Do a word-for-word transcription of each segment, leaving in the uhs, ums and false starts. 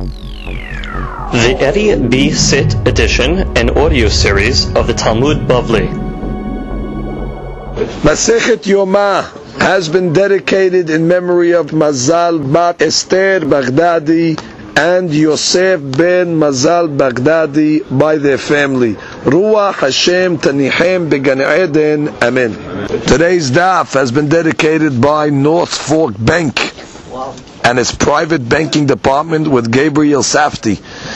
The Eddie B. Sit edition and audio series of the Talmud Bavli. Masechet Yoma has been dedicated in memory of Mazal Bat Esther Baghdadi and Yosef ben Mazal Baghdadi by their family. Ruach Hashem Tanihem Began Eden. Amen. Today's daf has been dedicated by North Fork Bank and its private banking department with Gabriel Safti.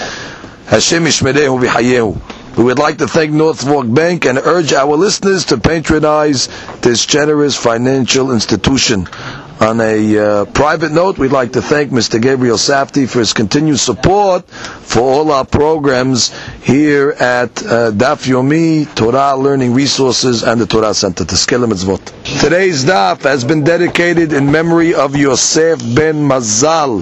Hashem Yishmerehu V'Hayehu. We would like to thank North Fork Bank and urge our listeners to patronize this generous financial institution. On a uh, private note, we'd like to thank Mister Gabriel Safti for his continued support for all our programs here at uh, Daf Yomi, Torah Learning Resources, and the Torah Center. Teskelem Mitzvot. Today's Daf has been dedicated in memory of Yosef ben Mazal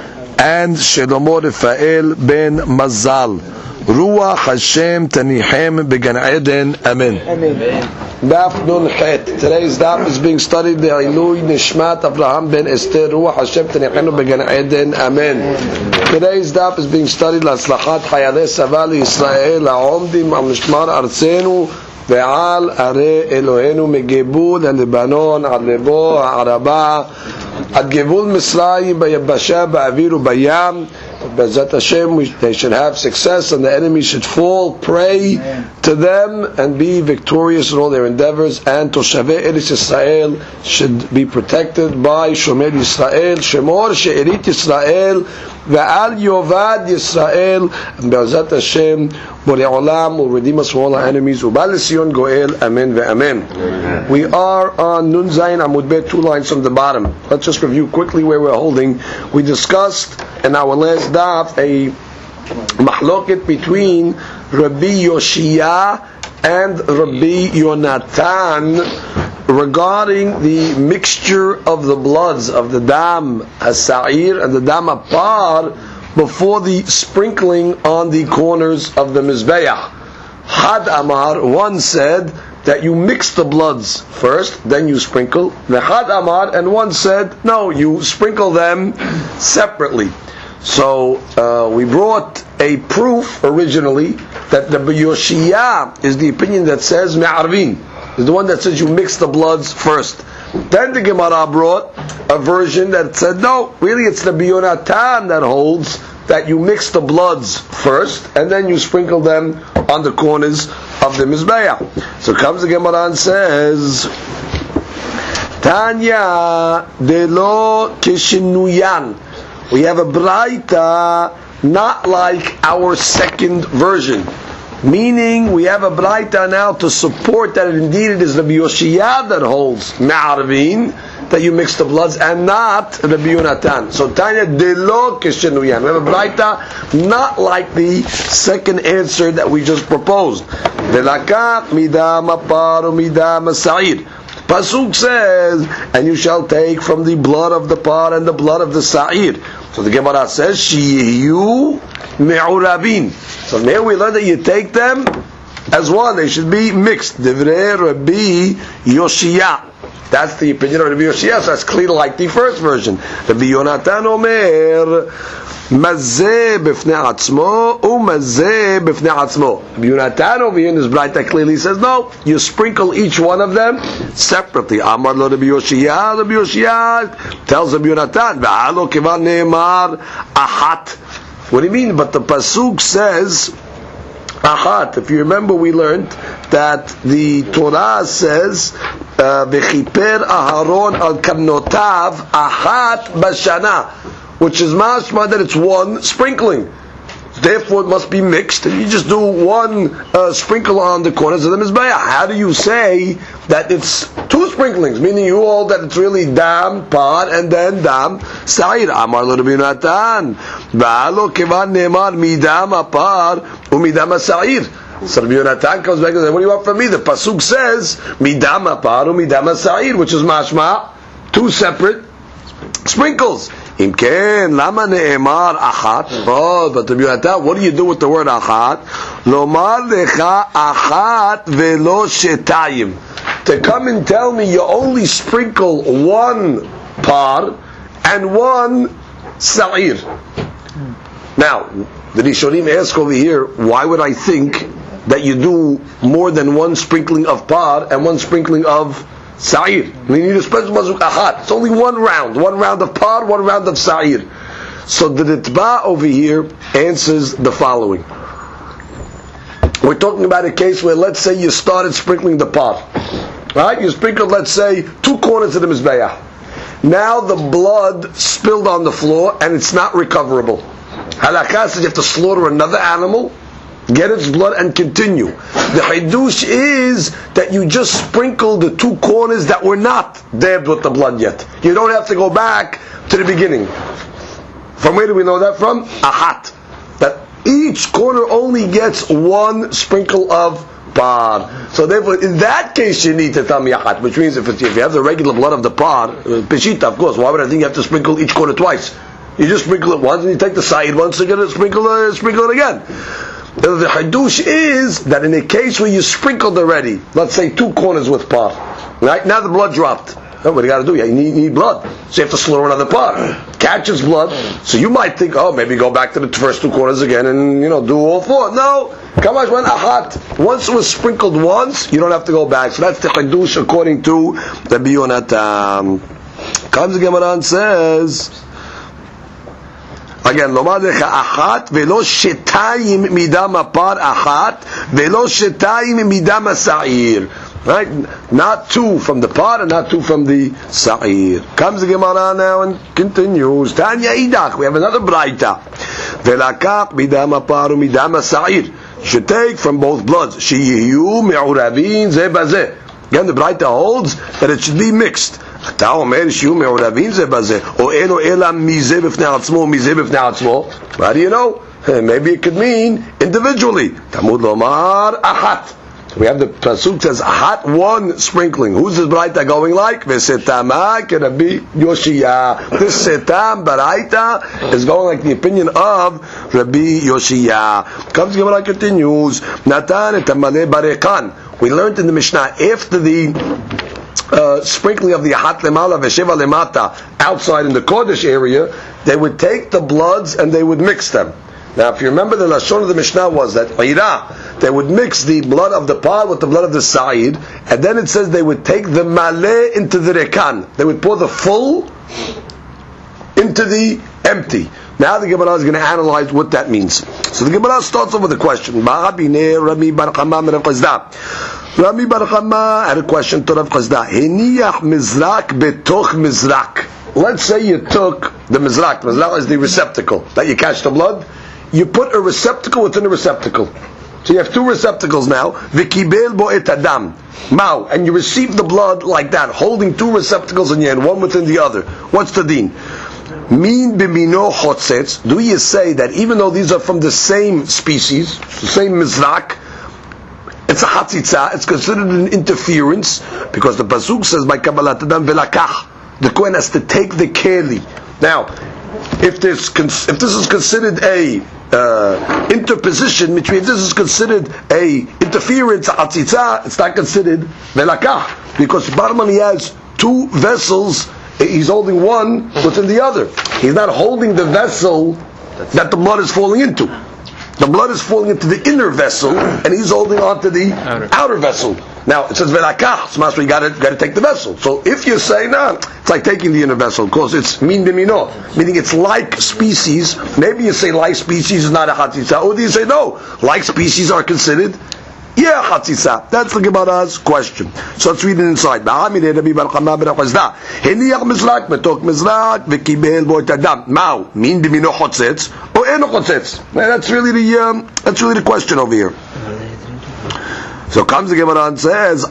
and Shlomo Rafael ben Mazal. Ruach Hashem Tanihem Began Eden. Amen. Amen. Daf Nun Het. Today's daf is being studied the Ilui Nishmat Abraham ben Esther. Ruach Hashem Tanihem Began Eden. Amen. Today's daf is being studied L'Aslachat Hayalei Saval Yisrael Ha'omdim Al Mishmar Artzenu Ve'al Arei Elohenu Megebul HaLebanon Al Lebo HaAraba Ad Gevul Misrayim B'Yabasha Ba'avir U'Bayam. Bezat Hashem, we, they should have success and the enemy should fall prey to them and be victorious in all their endeavors, and Toshavei Eretz Yisrael should be protected by Shomer Yisrael, Shemor She'erit Yisrael, Ve'al Yovad Yisrael, and Bezat Hashem, Borei Olam will redeem us from all our enemies. Ubal Sion Goel, Amen ve'Amen. We are on Nun Zayin Amud Bet, two lines from the bottom. Let's just review quickly where we're holding. We discussed in our last daf a mahloket between Rabbi Yoshia and Rabbi Yonatan regarding the mixture of the bloods of the dam as-sa'ir and the dam apar before the sprinkling on the corners of the mizbeach. Had Amar, one said that you mix the bloods first, then you sprinkle. The Had Amar, and one said no, you sprinkle them separately. So uh, we brought a proof originally that the Yoshia is the opinion that says Me'arvin, is the one that says you mix the bloods first. Then the Gemara brought a version that said no, really it's the Yonatan that holds that you mix the bloods first and then you sprinkle them on the corners of the Mizbeah. So comes the Gemara and says Tanya Delo Kishinuyan. We have a braita not like our second version. Meaning we have a braita now to support that indeed it is Rabbi Yoshia that holds Me'arvin, that you mix the bloods, and not Rabbi Yonatan. So Tanya Delo Kishinuyan. We have a braita not like the second answer that we just proposed. Velaka midam apar midam sa'ir. Pasuk says, and you shall take from the blood of the par and the blood of the sa'ir. So the Gemara says, Shiyu me'urabin. So now we learn that you take them as one. They should be mixed. Divrei Rabbi Yoshia. That's the opinion of Rabbi Yoshia. So that's clear like the first version. Rabbi Yonatan Omer, Mazeh b'fnei atzmo, u'mazeh b'fnei atzmo. Rabbi Yonatan over here in this braita clearly says, no, you sprinkle each one of them separately. Amar lo Rabbi Yoshia, Rabbi Yoshia tells Rabbi Yonatan, V'alo kivan ne'emar ahat. What do you mean? But the pasuk says ahat. If you remember, we learned that the Torah says v'chiper Aharon al karnotav ahat bashana, which is mashma that it's one sprinkling. Therefore, it must be mixed. And you just do one uh, sprinkle on the corners of the mizbeah. How do you say that it's two sprinklings? Meaning you hold that it's really dam par and then dam sa'ir. Amar lo Rabbi Yonatan, v'alo kivan ne'emar midam apar u'midam sa'ir. So Rabbi Yonatan comes back and says, what do you want from me? The pasuk says midam apar u'midam sa'ir, which is mashma two separate sprinkles. Im ken, lama ne'emar achat. Oh, but Rabbi Yonatan, what do you do with the word achat? Lomar lecha achat velo shetayim. To come and tell me you only sprinkle one par and one sa'ir. Now, the Rishonim ask over here, why would I think that you do more than one sprinkling of par and one sprinkling of sa'ir? I mean, you need a special mazuk ahad. It's only one round. One round of par, one round of sa'ir. So the Ritba over here answers the following. We're talking about a case where, let's say you started sprinkling the par. Right? You sprinkled, let's say, two corners of the Mizbeah. Now the blood spilled on the floor and it's not recoverable. Halakha says you have to slaughter another animal, get its blood, and continue. The Hidush is that you just sprinkled the two corners that were not dabbed with the blood yet. You don't have to go back to the beginning. From where do we know that from? Ahat. That each corner only gets one sprinkle of par. So therefore, in that case, you need to tell me ahat, which means if, it's, if you have the regular blood of the par, peshita, of course, why would I think you have to sprinkle each corner twice? You just sprinkle it once, and you take the side once, you're going to sprinkle, uh, sprinkle it again. The Hadush is that in a case where you sprinkled already, let's say two corners with par, right? Now the blood dropped. Oh, what do you got to do? You need, you need blood. So you have to slaughter another par. Catches blood. So you might think, oh, maybe go back to the first two corners again and, you know, do all four. No. Kamash went ahat. Once it was sprinkled once, you don't have to go back. So that's the Hadush according to the Biyonatan. Comes the Gemara and says, again, lomar lecha achat velo shetayim midam apar achat velo shetayim midam asa'ir. Right? Not two from the par and not two from the sa'ir. Comes the Gemara now and continues. Tanya idach. We have another braita. Velakach midam apar midam asa'ir. Should take from both bloods. Sheyiyu me'urabin ze bazeh. Again, the braita holds that it should be mixed. אתה אומר שיהיו מעורבים זה בזה, או אלו אלא מזה בפני עצמו, מזה בפני עצמו. How do you know? Maybe it could mean individually. תמוד לומר אחת. We have the pasuk says ahat, one sprinkling. Who's this braita going like? V'setama k'Rabbi Yoshia. This setam braita is going like the opinion of Rabbi Yoshia. Comes the Gemara continues. Natan et hamale barekan. We learned in the Mishnah after the Uh, sprinkling of the ahat lemala v'sheva lemata outside in the Kodesh area, they would take the bloods and they would mix them. Now, if you remember, the lashon of the Mishnah was that ira, they would mix the blood of the par with the blood of the sa'id, and then it says they would take the maleh into the rekan. They would pour the full into the empty. Now the Gemara is going to analyze what that means. So the Gemara starts off with a question. Rami Bar Chama had a question to Rav Chazda. Hiniyach mizrak betoch mizrak. Let's say you took the mizrak. Mizrak is the receptacle that you catch the blood. You put a receptacle within a receptacle. So you have two receptacles now. V'kibel bo et adam. Mao. And you receive the blood like that, holding two receptacles in your hand, one within the other. What's the deen? Min b'mino chotzetz. Do you say that even though these are from the same species, the same mizrak, it's a hatzitza, it's considered an interference, because the pasuk says by Kabbalat Adam velakach, the Kohen has to take the keli. Now, if this if this is considered a uh, interposition, which means this is considered a interference, a hatzitza, it's not considered velakach, because Barman, he has two vessels, he's holding one within the other. He's not holding the vessel that the blood is falling into. The blood is falling into the inner vessel, and he's holding on to the outer, outer vessel. Now, it says, Velakach, so you got to take the vessel. So if you say, no, nah, it's like taking the inner vessel, because it's min b'mino, meaning it's like species. Maybe you say like species is not a hatzitza, or do you say, no, like species are considered, yeah, hatzitza. That's the Gemara's question. So let's read it inside. Hiniyach mizrak, betok mizrak, v'kibel bo et adam. Mao, min b'mino chotzetz, or eno chotzetz. That's really the um, that's really the question over here. So comes the Gemara and says,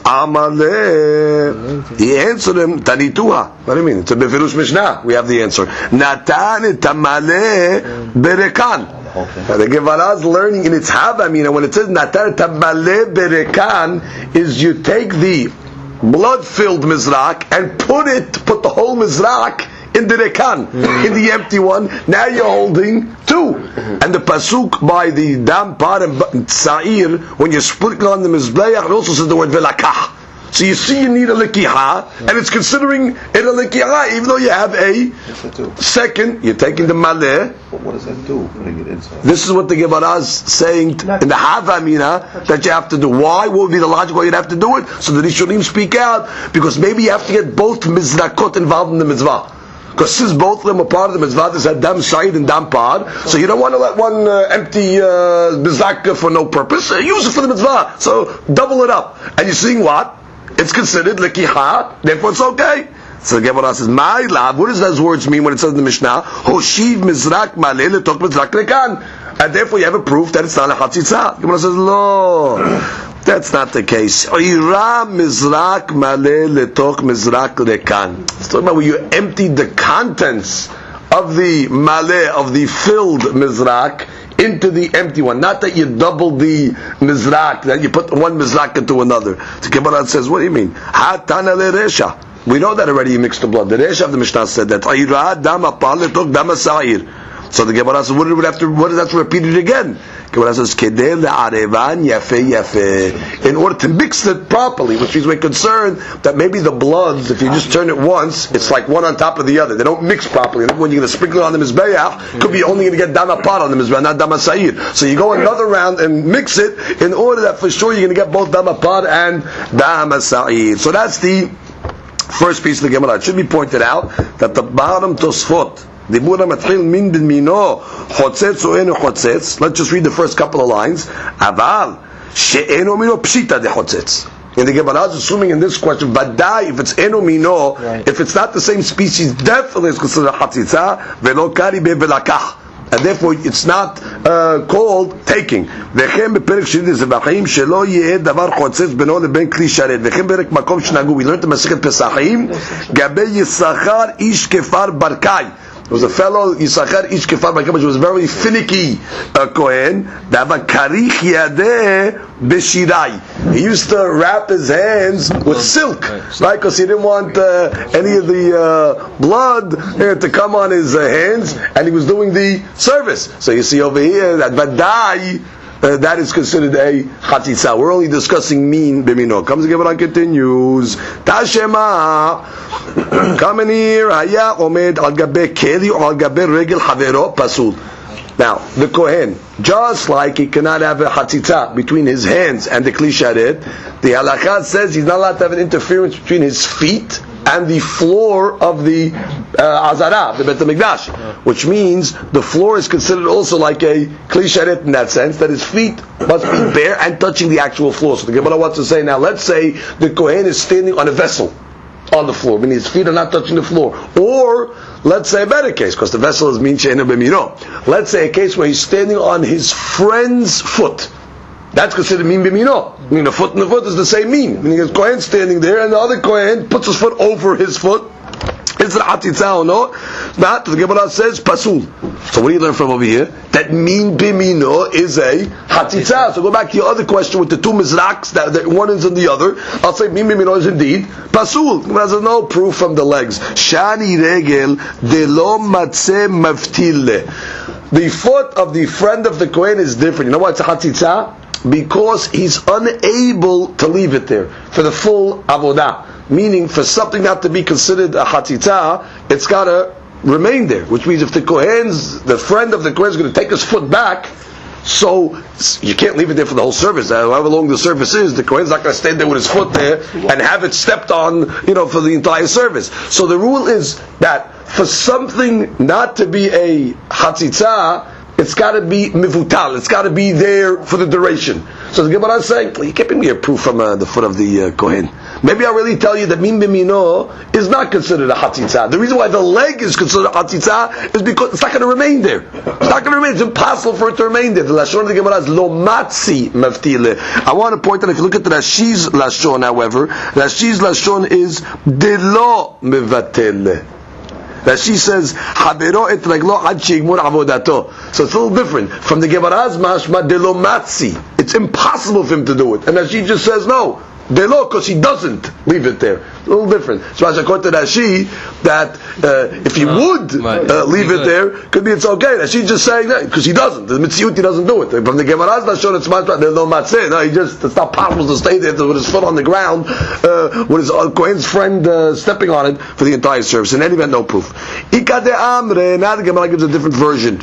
Amaleh. He answered him, Tanituha. What do you mean? It's a Befirush Mishnah. We have the answer. Natan et Amaleh berekan. Okay. The Gemara is learning in its Havamina, when it says Natan et Amaleh berekan, is you take the blood-filled mizrak and put it, put the whole mizrak in the rekan, mm-hmm. in the empty one. Now you're holding two. Mm-hmm. And the pasuk by the dam par and sa'ir, when you sprinkle on the mizbeach, it also says the word velakach. So you see you need a likiha, and it's considering it a likiha, even though you have a second, you're taking the maleh. But what does that do, putting it inside? This is what the Gemara is saying in the Havamina that you have to do. Why? What would be the logic why you'd have to do it? So the Rishonim speak out, because maybe you have to get both mizrakot involved in the mitzvah. Because since both of them are part of the mitzvah, there's a dam shayid and dam par, so you don't want to let one uh, empty uh, mizrak for no purpose. Uh, use it for the mitzvah. So double it up. And you're seeing what? It's considered likiha, therefore it's okay. So the Gemara says, "My love, what does those words mean when it says in the Mishnah? Hoshiv mizrak maleh letok mizrak lekan." And therefore you have a proof that it's not a chatzitza. The Gemara says, "No, that's not the case. Ira mizrak maleh letok mizrak lekan." It's talking about when you emptied the contents of the maleh, of the filled mizrak, into the empty one. Not that you double the mizrak, that you put one mizrak into another. The Gemara says, what do you mean? Hatana le resha. We know that already you mixed the blood. The resha of the Mishnah said that. So the Gemara says, what do we have to, what does that have to repeat it again? Gemara says, in order to mix it properly, which means we're concerned that maybe the bloods, if you just turn it once, it's like one on top of the other. They don't mix properly. And when you're going to sprinkle it on the mizbeach, could be only going to get dama pot on the mizbeach, not dama sa'ir. So you go another round and mix it in order that for sure you're going to get both dama pot and dama sa'ir. So that's the first piece of the Gemara. It should be pointed out that the bottom Tosfot, דיבור המתחיל מין במינו חוצץ או אינו חוצץ. Let's just read the first couple of lines. אבל שאינו מינו פשיטא דחוצץ. And the Gemara is assuming in this question, ודאי, if it's אינו מינו, if it's not the same species, definitely it's considered חציצה, ולא קרי בלקח. And therefore it's not uh, called taking. וכן בפרק שני דזבחים שלא יהיה דבר חוצץ בינו לבין כלי שרת. וכן בפרק מקום שנהגו, we learned the מסכת פסחים, גבי יששכר איש כפר ברקאי. There was a fellow, Yisachar Ish Kefar Barkay, which was very finicky uh, Kohen. Dava karich yadeh b'shirai. He used to wrap his hands with silk, right? Because he didn't want uh, any of the uh, blood uh, to come on his uh, hands, and he was doing the service. So you see over here that vadai, Uh, that is considered a chatzitza. We're only discussing min b'mino. Comes the Gemara continues. Tashema. Come in here. Haya omed al gabe keli or al gabe regel havero pasul. Now, the Kohen, just like he cannot have a chatzitza between his hands and the kli sharet, the halakha says he's not allowed to have an interference between his feet and the floor of the uh, Azara, the Bet HaMikdash, which means the floor is considered also like a kli sharet in that sense, that his feet must be bare and touching the actual floor. So the Gemara wants to say now, let's say the Kohen is standing on a vessel on the floor, meaning his feet are not touching the floor. Or, let's say a better case, because the vessel is min she'ena b'mino. Let's say a case where he's standing on his friend's foot. That's considered min b'mino. I mean, the foot and the foot is the same mean. Meaning his Kohen standing there, and the other Kohen puts his foot over his foot. Is it hatitza or no? Not. The Gemara says pasul. So what do you learn from over here? That min b'mino is a hatitza. So go back to your other question with the two mizraks, that, that one is in the other. I'll say min b'mino is indeed pasul. There's no proof from the legs. Shani regel de lo matze maftile. The foot of the friend of the Kohen is different. You know why it's a hatitza? Because he's unable to leave it there for the full avodah. Meaning, for something not to be considered a hatitza, it's got to remain there. Which means if the Kohen's, the friend of the Kohen is going to take his foot back, so you can't leave it there for the whole service. However long the service is, the Kohen's not going to stand there with his foot there and have it stepped on, you know, for the entire service. So the rule is that for something not to be a hatitza, it's got to be mivutal. It's got to be there for the duration. So the Gemara is saying, you can't bring me a proof from uh, the foot of the uh, Kohen. Maybe I'll really tell you that min b'mino is not considered a hatitza. The reason why the leg is considered a hatitza is because it's not going to remain there. It's not going to remain. It's impossible for it to remain there. The lashon of the Gemara is lo matzi maftile. I want to point out, if you look at the Rashi's lashon, however, Rashi's lashon is de lo mevatele. Rashi says, "Habero et reglo ad sheigmur avodato." So it's a little different from the Gemara's mashma de lo matzi. It's impossible for him to do it, and Rashi just says, "No, Delo, because he doesn't leave it there. A little different. So as according to Rashi, that uh, if he would uh, leave it there, could be it's okay. Rashi's just saying that because he doesn't. The Mitziut, he doesn't do it. From the Gemara's Lashon, it's matzah. There's no matzeh. No, he just it's not possible to stay there with his foot on the ground, uh, with his uh, Kohen's friend uh, stepping on it for the entire service. In any event, no proof. Ika de amre. Now the Gemara gives a different version.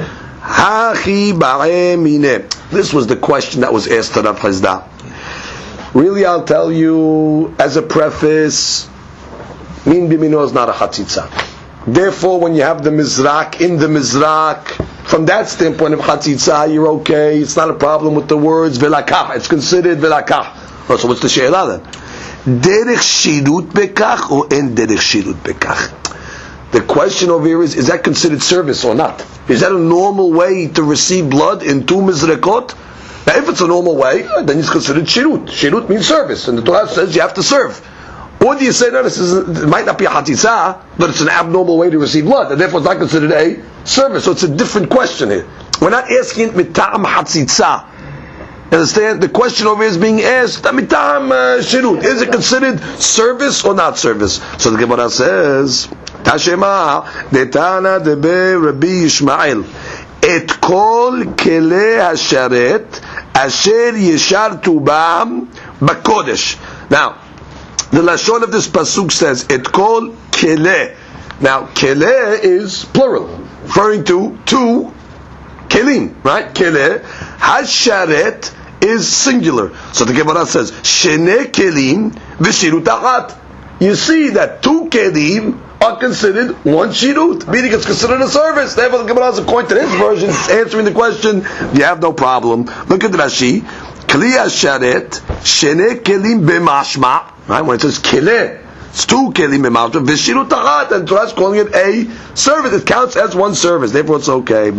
Hachi ba'emine. This was the question that was asked to Rav Chazda. Really, I'll tell you as a preface, min bimino is not a chatzitza. Therefore, when you have the mizrak in the mizrak, from that standpoint of chatzitza, you're okay. It's not a problem with the words velakah. It's considered velakah. Oh, so what's the she'elah then? Derech shirut bekach or en derech shirut bekach? The question over here is: is that considered service or not? Is that a normal way to receive blood in two mizrakot? Now, if it's a normal way, then it's considered shirut. Shirut means service, and the Torah says you have to serve. Or do you say, no, this is, it might not be a hatzitza, but it's an abnormal way to receive blood, and therefore it's not considered a service. So it's a different question here. We're not asking mita'am hatzitza. Understand? The question over here is being asked, mita'am uh, shirut. Is it considered service or not service? So the Gemara says, Tashema, detana debe Rabbi Yishmael, et kol kele hasharet, asher yeshartu ba'am bakodesh. Now, the lashon of this pasuk says, et kol kele. Now, kele is plural, referring to two kelim, right? Kele. Hasharet is singular. So the Gemara says, shene kelim v'shirut achat. You see that two kelim are considered one shirut, meaning it's considered a service. Therefore, the Gemara has a point to this version, it's answering the question. You have no problem. Look at Rashi. Kli hasharet shene kelim b'mashma. Right, when it says kele, it's two kelim b'mashma. V'shirut achat, and Torah is calling it a service. It counts as one service. Therefore, it's okay.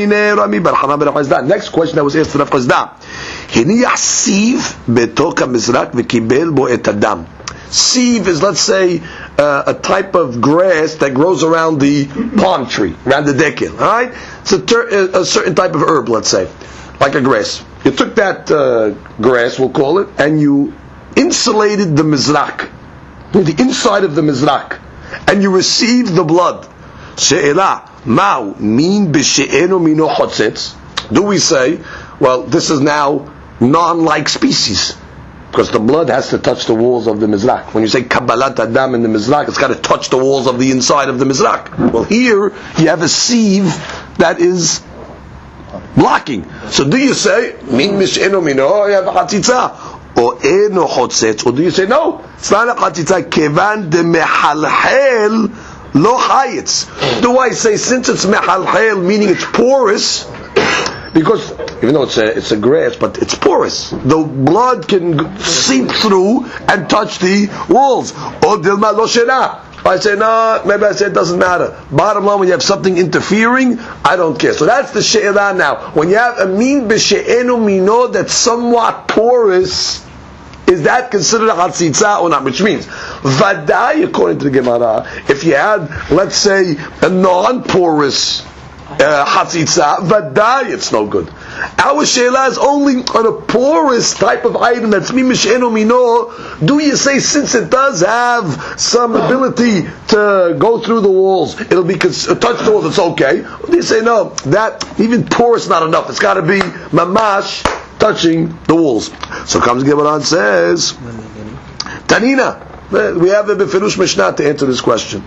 Next question that was asked to Rav Chazda. Hini yasiv betoka mizrak v'kibel bo et adam. Sieve is, let's say, uh, a type of grass that grows around the palm tree, around the dekel. All right, it's a, ter- a certain type of herb, let's say, like a grass. You took that uh, grass, we'll call it, and you insulated the mizrak, the inside of the mizrak, and you received the blood. She'elah ma'u min b'she'enu mino chotzetz. Do we say, well, this is now non-like species? Because the blood has to touch the walls of the mizrak. When you say kabbalat adam in the mizrak, it's got to touch the walls of the inside of the mizrak. Well, here you have a sieve that is blocking. So do you say min mish'enu mino? You have a chatzitza, or eno chotzetz? Or do you say no? It's not a chatzitza. Kevan de mehalhel lo chayitz. Do I say since it's mehalhel, meaning it's porous? Because even though it's a, it's a grass, but it's porous. The blood can seep through and touch the walls. Or dilma lo shena. I say, no, maybe I say it doesn't matter. Bottom line, when you have something interfering, I don't care. So that's the she'elah now. When you have a min b'she'enu mino that's somewhat porous, is that considered a chatzitza or not? Which means, vadai, according to the Gemara, if you had, let's say, a non-porous chatzitza, uh, vadai, it's no good. Our she'elah is only on a porous type of item that's mi mish'enu mino. Do you say since it does have some ability to go through the walls, it'll be cons- touch the walls, it's okay? Or do you say no, that even porous not enough, it's got to be mamash touching the walls? So comes Gemara and says, Tanina, we have a befirush mishnah to answer this question.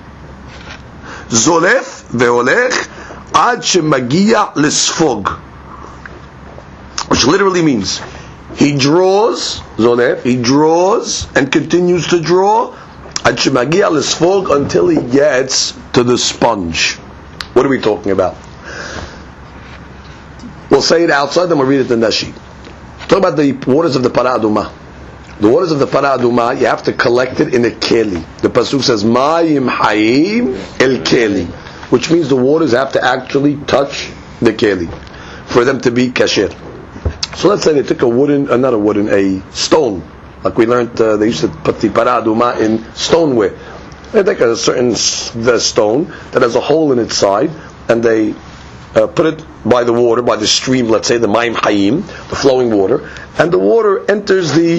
Zolef ve'olech ad shemagia lesfog, which literally means he draws, zolef, he draws and continues to draw ad shemagia lesfog until he gets to the sponge. What are we talking about? We'll say it outside, then we'll read it in Nashi. Talk about the waters of the Para Aduma. The waters of the Para Aduma, you have to collect it in a keli. The pasuk says, Ma'im hayim el keli, which means the waters have to actually touch the keli for them to be kasher. So let's say they took a wooden, uh, not a wooden, a stone, like we learned, uh, they used to put the Para Aduma in stoneware. They take a certain the stone that has a hole in its side, and they uh, put it by the water, by the stream, let's say the Ma'im Hayim, the flowing water, and the water enters the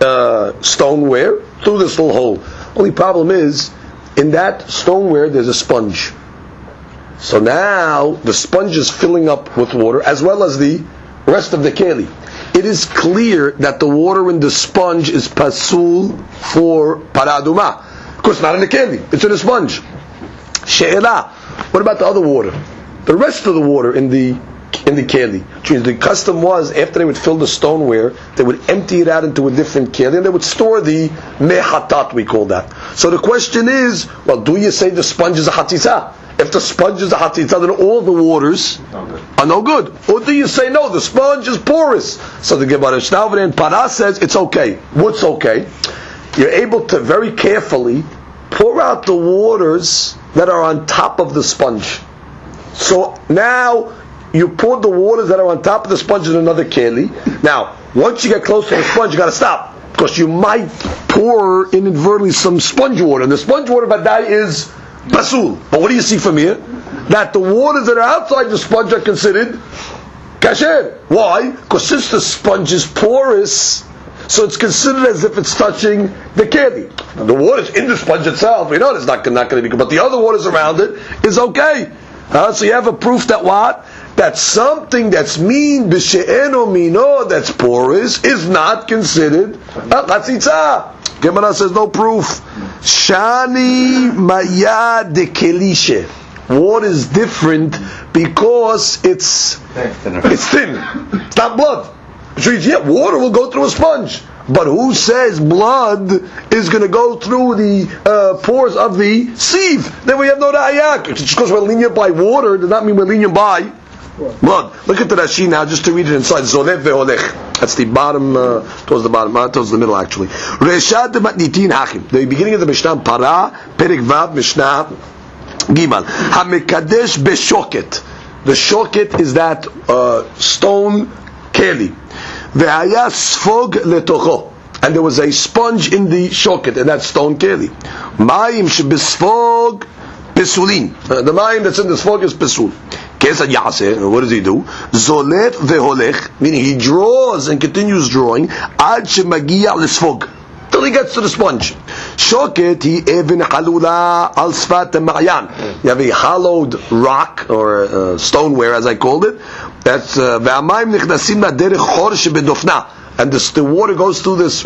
uh, stoneware through this little hole. Only problem is, in that stoneware there's a sponge. So now the sponge is filling up with water as well as the rest of the keli. It is clear that the water in the sponge is pasul for paraduma. Of course, not in the keli; it's in the sponge. She'ela. What about the other water? The rest of the water in the in the keli. Which means the custom was, after they would fill the stoneware, they would empty it out into a different keli, and they would store the mehatat, we call that. So the question is, well, do you say the sponge is a hatzitza? If the sponge is a hatzitza, then all the waters are no good. Or do you say, no, the sponge is porous? So the Gemara Shnavre and Para says, it's okay. What's okay? You're able to very carefully pour out the waters that are on top of the sponge. So now you pour the waters that are on top of the sponge in another keli. Now, once you get close to the sponge, you got to stop, because you might pour inadvertently some sponge water. And the sponge water, badai, is pasul. But what do you see from here? That the waters that are outside the sponge are considered kasher. Why? Because since the sponge is porous, so it's considered as if it's touching the keli. The water's in the sponge itself, we know it's not, not going to be good, but the other waters around it is okay. Uh, so you have a proof that what? That something that's mean, b'she'eno mino, that's porous, is not considered a chatzitza. Gemara says no proof. Shani maya de kelishe. What is different because it's it's thin. It's not blood. Which means, yeah, water will go through a sponge. But who says blood is going to go through the uh, pores of the sieve? Then we have no ra'ayah. Just because we're lenient by water does not mean we're lenient by blood. Look at the Rashi now, just to read it inside. Zolef ve'olech. That's the bottom, uh, towards the bottom, uh, towards the middle actually. Reshad matnitin hachim. The beginning of the Mishnah, Para, Perek Vav, Mishnah, Gimal. Hamekadesh beshoket. The shoket is that uh, stone keli. Ve'haya sfog letocho. And there was a sponge in the shoket, in that stone keli. Mayim shebesfog pesulin. Uh, the mayim that's in the sfog is pesul. Kesad yaseh. What does he do? Zolet veholech, meaning he draws and continues drawing ad shemagia lesfog, till he gets to the sponge. Shoket he even halula al sfat ma'yan. You have a hollowed rock or uh, stoneware, as I called it. That's ve'amayim nichnasim la derech chor shebedofna, and this, the water goes through this uh,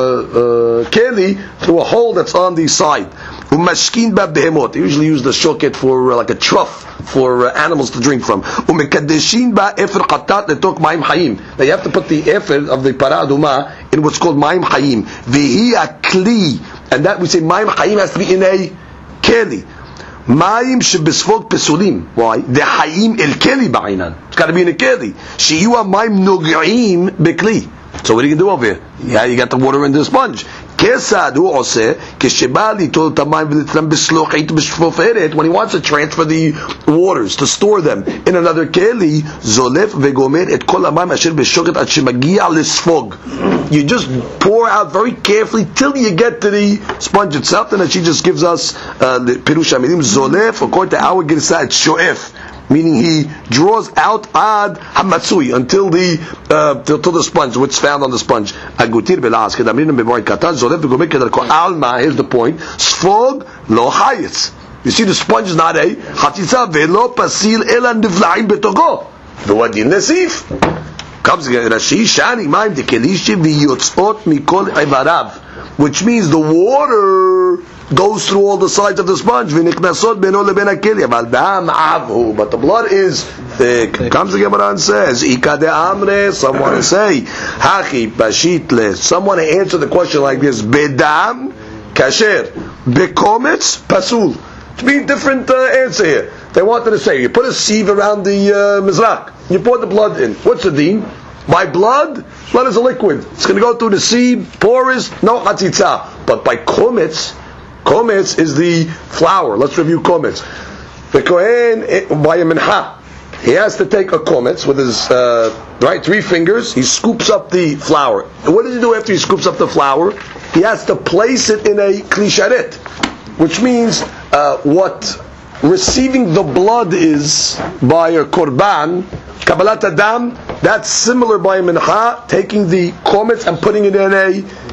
uh, keli through a hole that's on the side. Umashkin ba'behemot. They usually use the shoket for uh, like a trough for uh, animals to drink from. Umekadeshin ba'efer qatat letok ma'im hayim. Now you have to put the efer of the paraduma in what's called ma'im hayim. Vehi akli, and that we say ma'im hayim has to be in a keli. Ma'im shebesfog pesulim. Why? The hayim el keli ba'inan. It's got to be in a keli. Shiyua ma'im nog'im bekli. So what do you do over here? Yeah, you got the water in the sponge. Kesad hu oseh kesheba litol tamayim v'litlam b'slochit b'shfoferet. When he wants to transfer the waters, to store them in another keli, zolef vegomer et kol hamayim asher b'shoket ad shemagia lesfog. You just pour out very carefully till you get to the sponge itself, and then she just gives us uh, the pirush hamilim zolef. According to our girsa, it's shoef, meaning he draws out ad hamatzui until the uh, till, till the sponge, what's found on the sponge. Agutir belas kedamrin beboy katan zolef vegomer kedar alma. Here's the point: sfog lo hayitz. You see, the sponge is not a hatzitza velo pasil elan nivlaim betogo. V'wadin nesif. Comes Rashi shani ma'im dekelishi v'yotzot mikol ivarav, which means the water goes through all the sides of the sponge. V'niknasot beno leben hakeli, aval dam avhu, but the blood is thick. Comes the Gemara and says, Ika de amre, someone say, Hachi bashitle, someone answer the question like this, Bedam kasher, bekometz pasul. It's mean different uh, answer here. They wanted to say, you put a sieve around the uh, mizrach, you pour the blood in. What's the deen? By blood, blood is a liquid. It's going to go through the sieve, porous, no hatzitza. But by kometz, kometz is the flour. Let's review kometz. The kohen, by a mincha, he has to take a kometz with his uh, right three fingers. He scoops up the flour. And what does he do after he scoops up the flour? He has to place it in a kli sharet, which means uh, what receiving the blood is by a korban, kabbalat adam. That's similar by a mincha, taking the kometz and putting it in a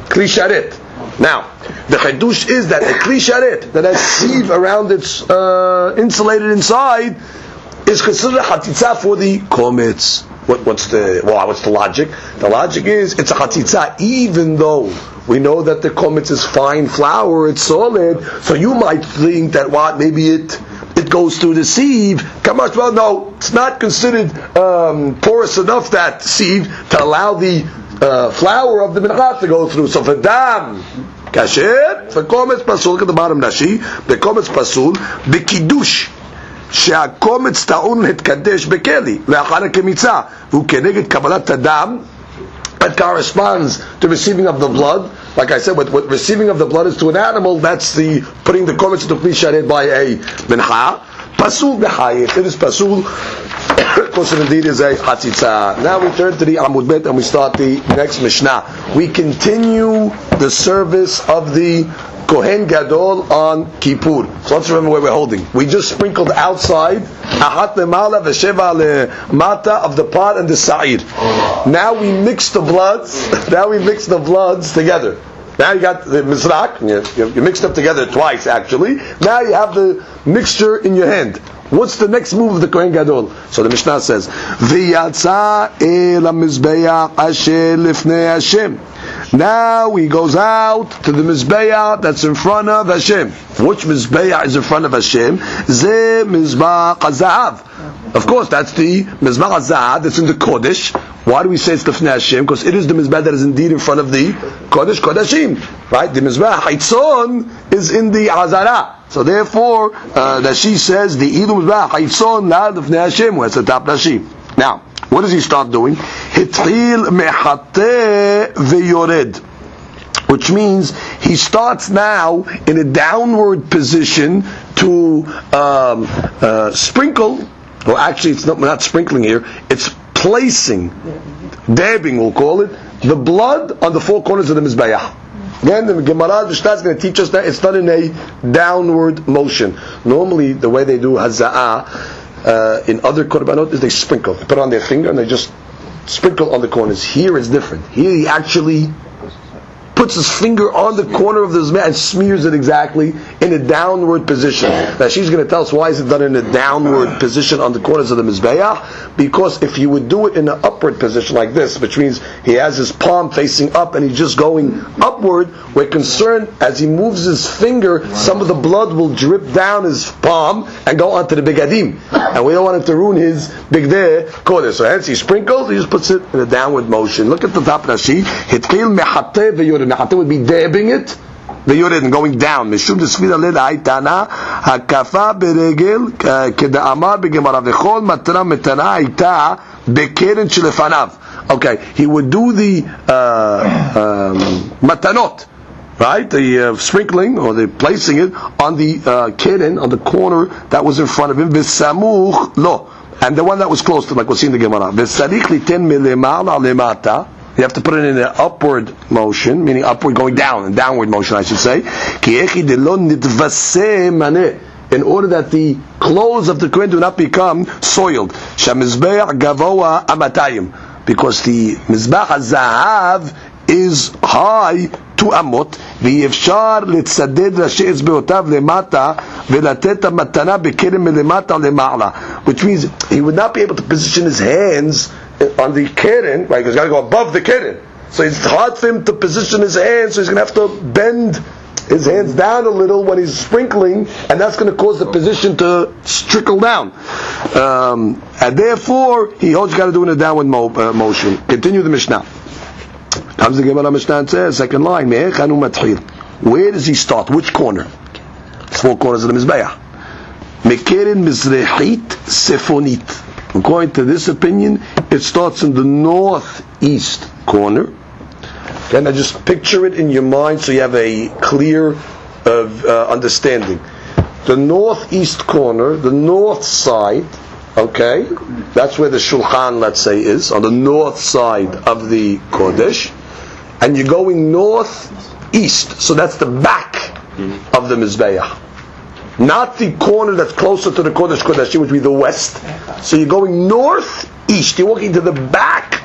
kli sharet. Now, the chidush is that a kli sharet that has sieve around its uh, insulated inside is considered a hatitza for the kometz. What, what's the well? What's the logic? The logic is it's a hatitza, even though we know that the kometz is fine flour, it's solid. So you might think that what maybe it it goes through the sieve. Kamash, well, no, it's not considered um, porous enough, that sieve, to allow the uh, flour of the mincha to go through. So for dam kasher, for kometz pasul. Look at the bottom Rashi. The kometz pasul bekidush. שהקומץ טעון להתקדש בכלי לאחר הקמיצה וכנגד קבלת הדם. That corresponds to receiving of the blood. Like I said, what, what receiving of the blood is to an animal, that's the putting the kometz into kli sharet by a mincha. Pasul b'chayit, it is pasul because it indeed is a hatzitza. Now we turn to the Amud Bet and we start the next Mishnah. We continue the service of the Kohen Gadol on Kippur. So let's remember where we're holding. We just sprinkled outside Ahat lemala v'sheva lemata of the pot and the sa'ir. Now we mix the bloods. Now we mix the bloods together. Now you got the mizrak. You, you mixed them together twice actually. Now you have the mixture in your hand. What's the next move of the Kohen Gadol? So the Mishnah says, V'yatza el hamizbeach asher lifnei Hashem. Now he goes out to the Mizbeah that's in front of Hashem. Which Mizbeah is in front of Hashem? Ze Mizbach HaZahav. Of course, that's the Mizbach HaZahav that's in the Kodesh. Why do we say it's Lifnei Hashem? Because it is the Mizbeah that is indeed in front of the Kodesh Kodashim. Right? The Mizbeah Haitzon is in the Azara. So therefore, uh, that she says, the Ilu Mizbeah Haitzon La Lifnei Hashem. Where's the top Rashi? Now, what does he start doing? Hitril mehateh veyored, which means he starts now in a downward position to um, uh, sprinkle. Well, actually, it's not, we're not sprinkling here. It's placing, dabbing, we'll call it, the blood on the four corners of the mizbeach. Again, the Gemara Mishnah is going to teach us that it's done in a downward motion. Normally, the way they do haza'ah Uh, in other korbanot is they sprinkle, they put it on their finger and they just sprinkle on the corners. Here it's different. Here he actually puts his finger on the corner of the mizbeach and smears it exactly in a downward position. Now she's going to tell us why is it done in a downward position on the corners of the mizbeach? Because if you would do it in an upward position like this, which means he has his palm facing up and he's just going upward, we're concerned as he moves his finger, some of the blood will drip down his palm and go onto the begadim, and we don't want it to ruin his bigdei kodesh. So hence he sprinkles, he just puts it in a downward motion. Look at the top Rashi. Hitkil mehateh veyored. Mehateh would be dabbing it, veyored, and going down. Mishum desfila leila haitana hakafa beregel kedaamar begemara vechol matra metana haita bekeren shelefanav. Okay, he would do the uh, um, matanot, right? The uh, sprinkling or the placing it on the uh, keren, on the corner that was in front of him. V'samuch lo, and the one that was close to, like we'll see in the Gemara. V'sarich liten milemala lemata. You have to put it in an upward motion, meaning upward going down, a downward motion, I should say. In order that the clothes of the Kohen do not become soiled. Shamizbeach gavoa amatayim, because the Mizbach HaZahav is high two amot. V'yefshar litzaded rashi etzbeotav lemata v'latet matana bekerem lemata lema'ala, which means he would not be able to position his hands on the keren, right? He's got to go above the keren, so it's hard for him to position his hands. So he's going to have to bend his hands down a little when he's sprinkling, and that's going to cause the position to trickle down. Um, and therefore, he always got to do it in a downward mo- uh, motion. Continue the Mishnah. Comes the Gemara Mishnah and says, second line, where does he start? Which corner? It's four corners of the Mizbeah. Mekeren mizrehit sefonit. According to this opinion, it starts in the northeast corner. Okay, now just picture it in your mind so you have a clear of uh, understanding. The northeast corner, the north side, okay, that's where the shulchan, let's say, is, on the north side of the Kodesh, and you're going northeast, so that's the back of the Mizbeah. Not the corner that's closer to the Kodesh Kodashim, which would be the west. So you're going northeast. You're walking to the back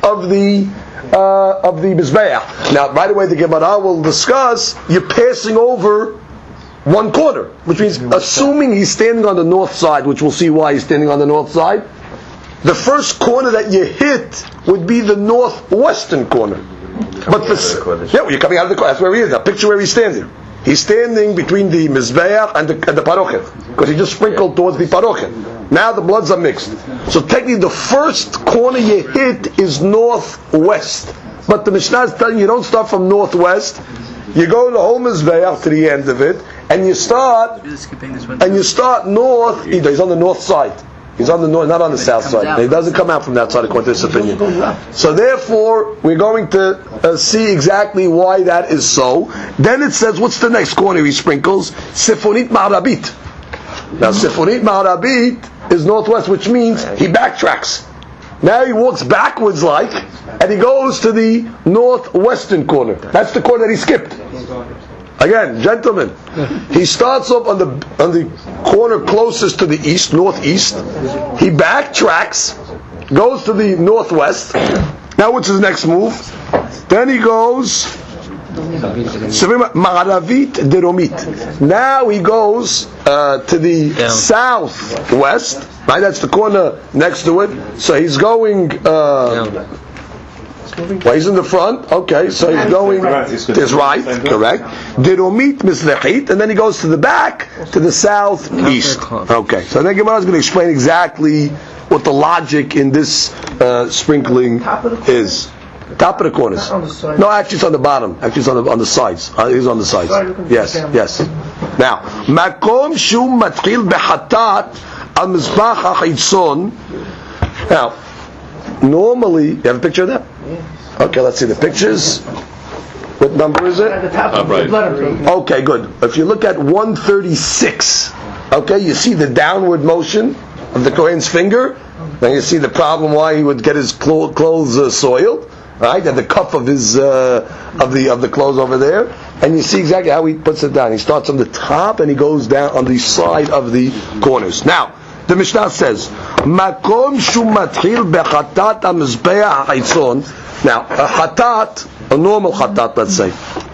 of the uh, of the Mizbeach. Now, right away, the Gemara will discuss you're passing over one corner, which means assuming he's standing on the north side, which we'll see why he's standing on the north side. The first corner that you hit would be the northwestern corner. But the, yeah, well, you're coming out of the corner. That's where he is. Now, picture where he's standing. He's standing between the Mizbeach and the, and the Parochet, because he just sprinkled towards the Parochet. Now the bloods are mixed. So technically the first corner you hit is northwest. But the Mishnah is telling you, you don't start from northwest. You go the whole Mizbeach to the end of it, and you start, and you start north. Either he's on the north side. He's on the north, not on the south side. He doesn't come out from that side according to this opinion. So therefore, we're going to uh, see exactly why that is so. Then it says, what's the next corner he sprinkles? Sifonit Ma'arabit. Now, Sifonit Ma'arabit is northwest, which means he backtracks. Now he walks backwards like, and he goes to the northwestern corner. That's the corner that he skipped. Again, gentlemen, he starts up on the on the corner closest to the east, northeast. He backtracks, goes to the northwest. Now, what's his next move? Then he goes Ma'aravit Deromit. Now he goes uh, to the yeah. southwest. Right, that's the corner next to it. So he's going. Uh, yeah. Well, he's in the front. Okay, so he's going to his right, correct. Deromit Mislechit, and then he goes to the back, to the southeast. Okay, so then Gemara is going to explain exactly what the logic in this uh, sprinkling is. Top of the corners. No, actually it's on the bottom. Actually it's on the on the sides. Uh, he's on the sides. Yes, yes. Now, Makom Shum Matchil Behatat Al Mizbach HaChitzon. Now, normally, you have a picture of that? Okay, let's see the pictures. What number is it? Uh, right. Okay, good. If you look at one thirty-six, okay, you see the downward motion of the Kohen's finger. Then you see the problem why he would get his clo- clothes uh, soiled, right? At the cuff of his uh, of the of the clothes over there, and you see exactly how he puts it down. He starts on the top and he goes down on the side of the corners. Now, the Mishnah says, "Makom shum matchil bechatat hamizbeach ha'itzon." Now, a chatat, a normal chatat, let's say,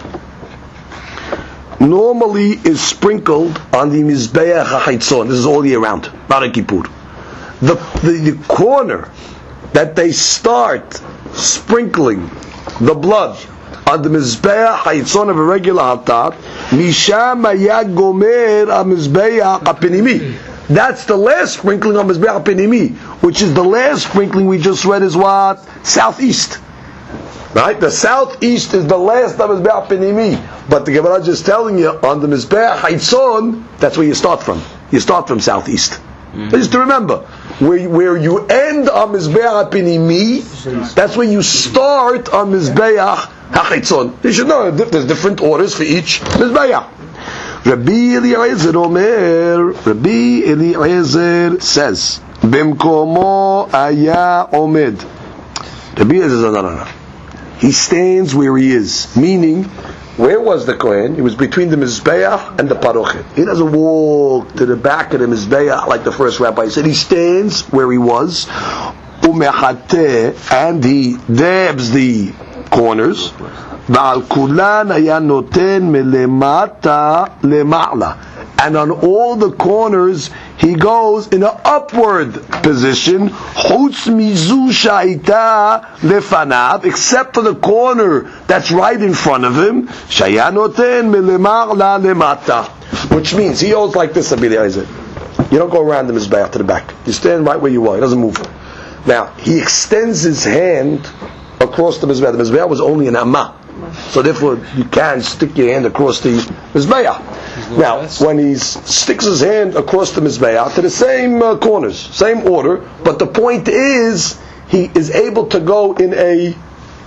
normally is sprinkled on the mizbeach ha'itzon. This is all year round, not a kippur. The, the the corner that they start sprinkling the blood on the mizbeach ha'itzon of a regular chatat, misham hayad gomer hamizbeach hapinimi. That's the last sprinkling on Mizbeach HaPinimi, which is the last sprinkling we just read is what? Southeast. Right? The southeast is the last of Mizbeach HaPinimi. But the Gemara is just telling you, on the Mizbeach HaItzon, that's where you start from. You start from southeast. Mm-hmm. Just to remember, where, where you end on Mizbeach HaPinimi, that's where you start on Mizbeach HaChitzon. You should know there's different orders for each Mizbeach. Rabbi Eliezer Omer, Rabbi Eliezer says, Bimkomo aya omed. Rabbi Eliezer says, no, no, no. He stands where he is. Meaning, where was the Kohen? He was between the Mizbeach and the Parochet. He doesn't walk to the back of the Mizbeach like the first rabbi said. He stands where he was. Umechateh, and he dabs the corners. ועל כולן היה נותן מלמטה למעלה. And on all the corners he goes in an upward position, חוץ מזו שהייתה לפניו, except for the corner that's right in front of him, שהיה נותן מלמעלה למטה. Which means, he holds like this, Rabbi Eliezer. You don't go around the Mizbeach to the back. You stand right where you are. He doesn't move. Now, he extends his hand across the Mizbeach. The Mizbeach was only an Amma. So therefore, you can stick your hand across the Mizbeach. Now, when he sticks his hand across the Mizbeach to the same uh, corners, same order, but the point is, he is able to go in a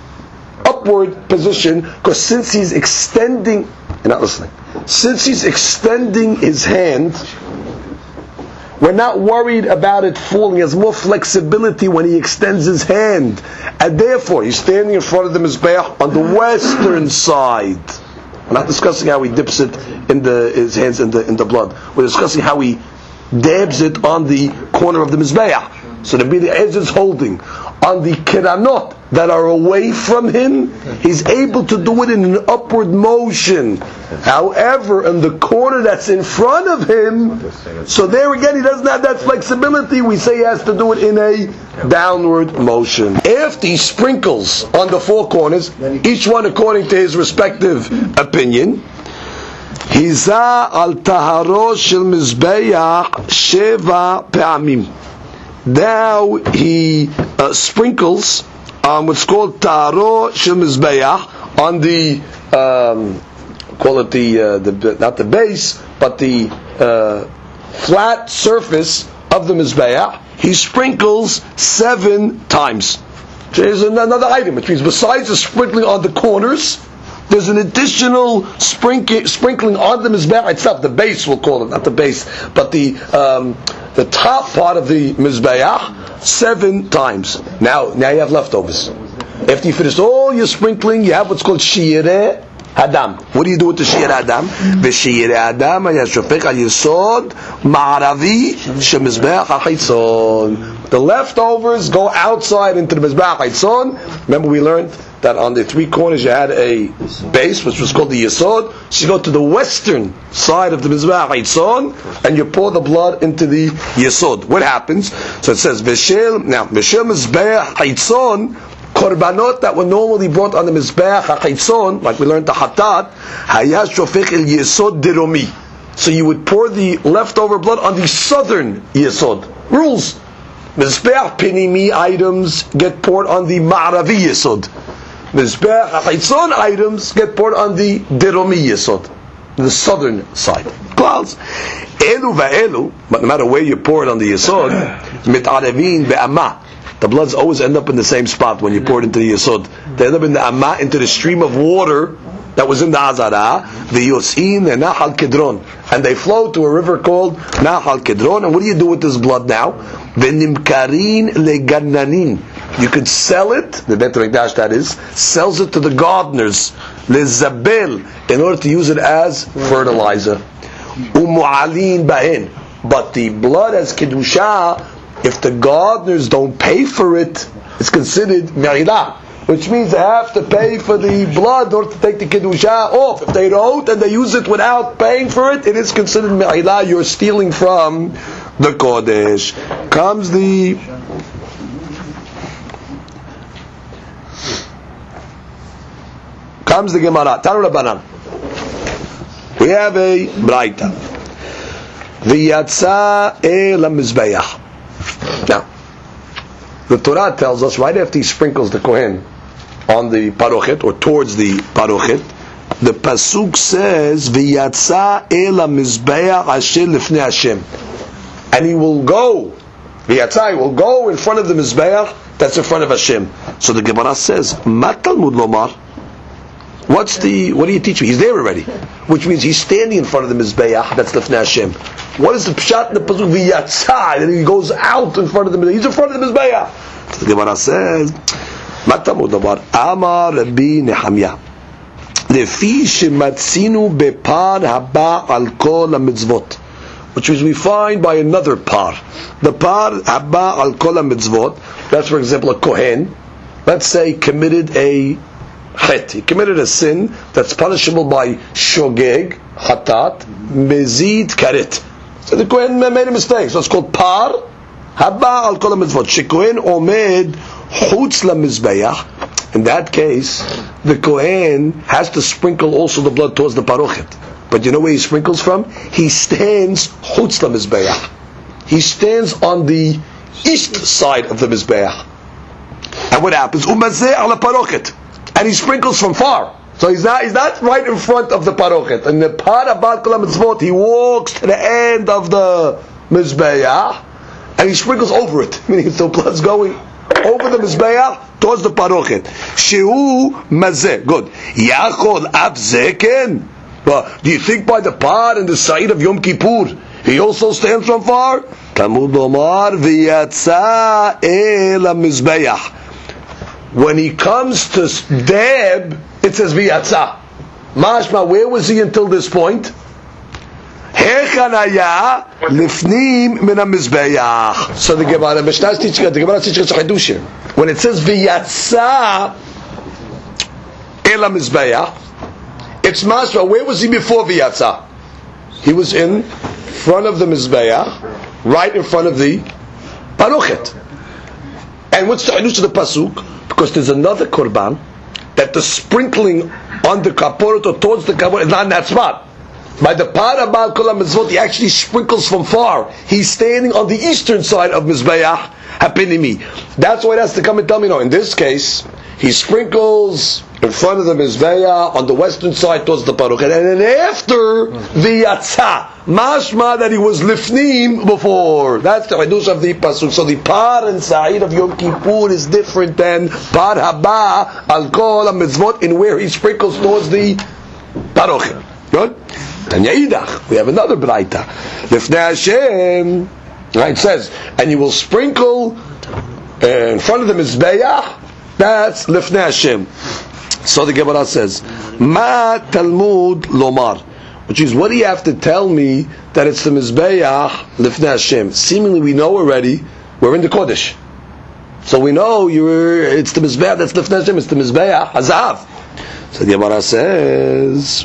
upward position, because since he's extending, you're not listening, since he's extending his hand, we're not worried about it falling. He has more flexibility when he extends his hand. And therefore, he's standing in front of the Mizbeach on the western side. We're not discussing how he dips it in the his hands in the in the blood. We're discussing how he dabs it on the corner of the Mizbeach. So the Bidi Ezra is holding on the kiranot that are away from him, he's able to do it in an upward motion. However, in the corner that's in front of him, so there again he doesn't have that flexibility. We say he has to do it in a downward motion. After he sprinkles on the four corners, each one according to his respective opinion, Hiza al taharo shel mizbeach sheva pe'amim. Now he uh, sprinkles on what's called taharo shel mizbeach on the um, call it the, uh, the not the base but the uh, flat surface of the mizbeach. He sprinkles seven times. There's another item, which means besides the sprinkling on the corners, there's an additional sprinkling, sprinkling on the mizbeach itself. The base, we'll call it, not the base, but the um, the top part of the mizbeach, seven times. Now, now you have leftovers. After you finish all your sprinkling, you have what's called shireh hadam. What do you do with the shireh hadam? V'shireh hadam hayashofech al yesod ma'aravi shemizbeach hachitzon. The leftovers go outside into the mizbeach hachitzon. Remember, we learned that on the three corners you had a base which was called the Yesod. So you go to the western side of the Mizbeach Haitzon and you pour the blood into the Yesod. What happens? So it says Veshel, now Veshel Mizbeach Haitzon, korbanot that were normally brought on the Mizbeach Haitzon, like we learned the Hatat, Hayash Shofech El Yesod Deromi. So you would pour the leftover blood on the southern Yesod. Rules. Mizbeach Pinimi items get poured on the Ma'aravi Yesod. Mizbeach HaChitzon items get poured on the Deromi Yesod, the southern side. Clouds. Elu va'elu, but no matter where you pour it on the Yesod, mit'arevin be'amah. The bloods always end up in the same spot when you pour it into the Yesod. They end up in the amah, into the stream of water that was in the Azara, the Yosin and Nahal Kedron. And they flow to a river called Nahal Kedron. And what do you do with this blood now? V'nimkarin legannanin. You could sell it, the Bet HaMikdash that is, sells it to the gardeners, lezabel, in order to use it as fertilizer. Umu'alin ba'in. But the blood as kedusha, if the gardeners don't pay for it, it's considered me'ilah, which means they have to pay for the blood in order to take the kedusha off. If they don't and they use it without paying for it, it is considered me'ilah. You're stealing from the kodesh. Comes the Comes the Gemara. Tanu Rabbanan. We have a Braita. V'yatsa el ha-mizbeach. Now, the Torah tells us right after he sprinkles the Kohen on the parochet or towards the parochet, the pasuk says v'yatsa el ha-mizbeach asher lifnei Hashem, and he will go. V'yatsa, he will go in front of the mizbeach that's in front of Hashem. So the Gemara says, Ma Talmud lomar. What's the, what do you teach me? He's there already. Which means he's standing in front of the Mizbeach, that's Lifnei Hashem. What is the pshat in the pasuk? V'yatzah, and he goes out in front of the Mizbeach. He's in front of the Mizbeach. So the Gemara says, Matamud Amar, Amar Rabbi Nehemiah, Lefi shematzinu bepar haba al kol ha-mitzvot. Which means we find by another par. The par haba al kol ha-mitzvot, that's for example a Kohen, let's say committed a He committed a sin that's punishable by shogeg, hatat, mezid, karet. So the Kohen made a mistake. So it's called par haba al kol ha-mitzvot. Shekohen omed chutz la-mizbeach. In that case, the Kohen has to sprinkle also the blood towards the parochet. But you know where he sprinkles from? He stands chutz la-mizbeach. He stands on the east side of the mizbeach. And what happens? Umazeh ala parochet. And he sprinkles from far. So he's not he's not right in front of the parochet. And the part about kol ha-mitzvot, he walks to the end of the mizbeach and he sprinkles over it. Meaning the blood's going over the mizbeach towards the parochet. Shehu mazeh. Good. Yachol av zeken. Well, do you think by the part and the side of Yom Kippur he also stands from far? Talmud Omar v'yatsa el ha-mizbeach. When he comes to Deb, it says v'yatsa. Mashma, where was he until this point? He Echanaya lifnim min hamizbeach. So the Gemara Mishnah is teaching. The Gemara is teaching us a chidush here. When it says v'yatsa el hamizbeach, it's mashma. Where was he before v'yatsa? He was in front of the mizbeach, right in front of the parochet. And what's the chidush of the pasuk? Because there's another korban that the sprinkling on the kaporet or towards the kaporet is not in that spot. By the parabal kol mitzvot, he actually sprinkles from far. He's standing on the eastern side of Mizbeach Hapinimi. That's why it has to come and tell me, no, in this case, he sprinkles in front of the Mizbeach on the western side towards the parochet. And then after the Yatsa, mashma that he was lifnim before. That's the Hidush of the Pasuk. So the par and sa'id of Yom Kippur is different than par haba al kol mitzvot in where he sprinkles towards the parochet. Good? And Yaidach, we have another braita. Lifnei Hashem, right? It says, and you will sprinkle uh, in front of the Mizbeach. That's Lifnei Hashem. So the Gemara says, Ma Talmud Lomar, which is, what do you have to tell me that it's the Mizbeach Lifnei Hashem? Seemingly we know already, we're in the Kodesh. So we know you're, it's the Mizbeach, that's Lifnei Hashem, it's the Mizbeach Hazav. So the Gemara says,